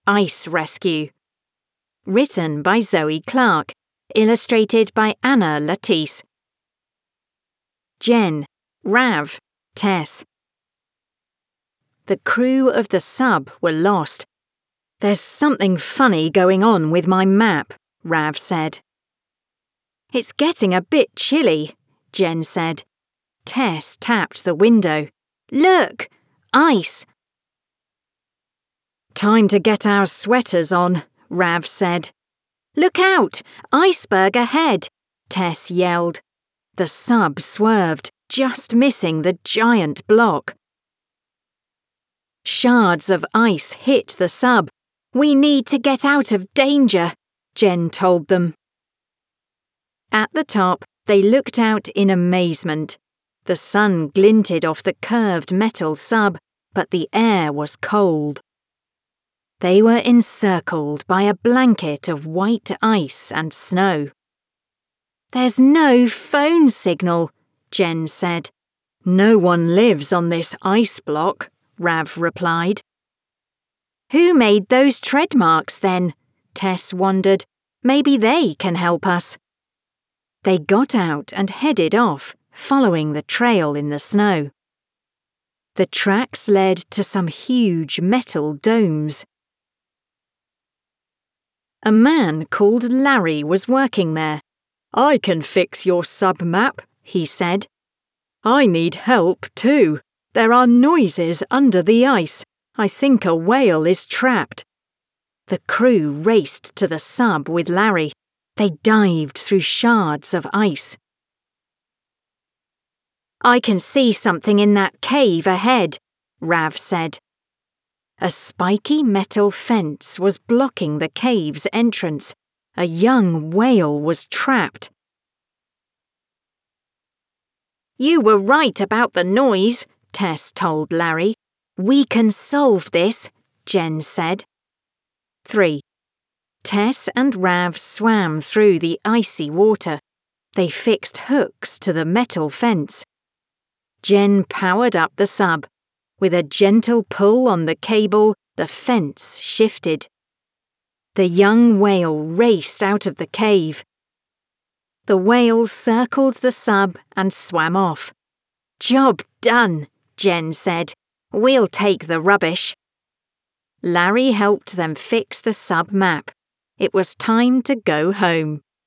Ice Rescue. Written by Zoe Clark. Illustrated by Anna Latisse. Jen, Rav, Tess. The crew of the sub were lost. "There's something funny going on with my map," Rav said. "It's getting a bit chilly," Jen said. Tess tapped the window. "Look! Ice!" "Time to get our sweaters on," Rav said. "Look out! Iceberg ahead!" Tess yelled. The sub swerved, just missing the giant block. Shards of ice hit the sub. "We need to get out of danger," Jen told them. At the top, they looked out in amazement. The sun glinted off the curved metal sub, but the air was cold. They were encircled by a blanket of white ice and snow. "There's no phone signal," Jen said. "No one lives on this ice block," Rav replied. "Who made those tread marks then?" Tess wondered. "Maybe they can help us." They got out and headed off, following the trail in the snow. The tracks led to some huge metal domes. A man called Larry was working there. "I can fix your sub map," he said. "I need help too. There are noises under the ice. I think a whale is trapped." The crew raced to the sub with Larry. They dived through shards of ice. "I can see something in that cave ahead," Rav said. A spiky metal fence was blocking the cave's entrance. A young whale was trapped. "You were right about the noise," Tess told Larry. "We can solve this," Jen said. 3. Tess and Rav swam through the icy water. They fixed hooks to the metal fence. Jen powered up the sub. With a gentle pull on the cable, the fence shifted. The young whale raced out of the cave. The whale circled the sub and swam off. "Job done," Jen said. "We'll take the rubbish." Larry helped them fix the sub map. It was time to go home.